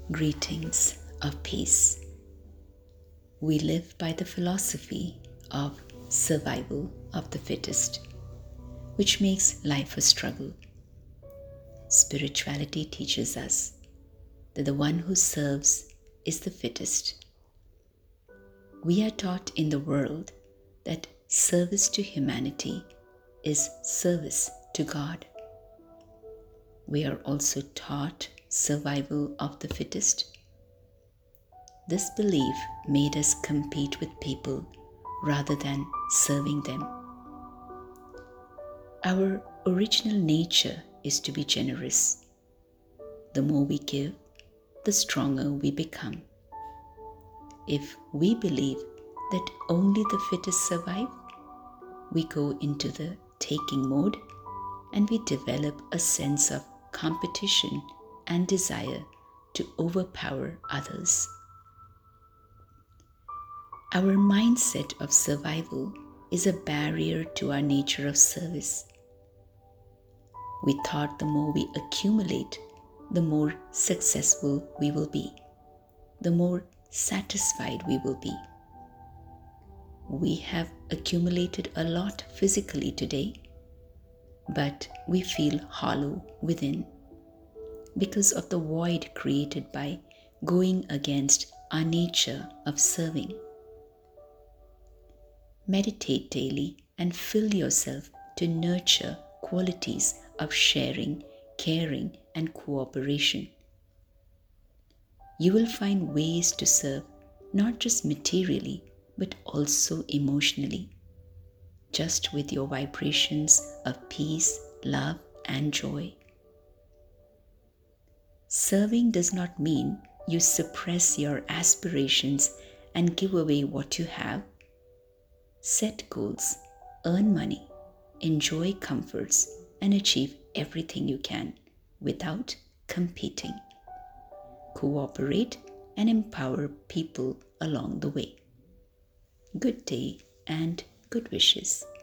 Greetings of peace. We live by the philosophy of survival of the fittest, which makes life a struggle. Spirituality teaches us that the one who serves is the fittest. We are taught in the world that service to humanity is service to God. We are also taught survival of the fittest. This belief made us compete with people rather than serving them. Our original nature is to be generous. The more we give, the stronger we become. If we believe that only the fittest survive, we go into the taking mode and we develop a sense of competition and desire to overpower others. Our mindset of survival is a barrier to our nature of service. We thought the more we accumulate, the more successful we will be, the more satisfied we will be. We have accumulated a lot physically today, but we feel hollow within because of the void created by going against our nature of serving. Meditate daily and fill yourself to nurture qualities of sharing, caring, and cooperation. You will find ways to serve not just materially but also emotionally, just with your vibrations of peace, love, and joy. Serving does not mean you suppress your aspirations and give away what you have. Set goals, earn money, enjoy comforts, and achieve everything you can without competing. Cooperate and empower people along the way. Good day and good wishes.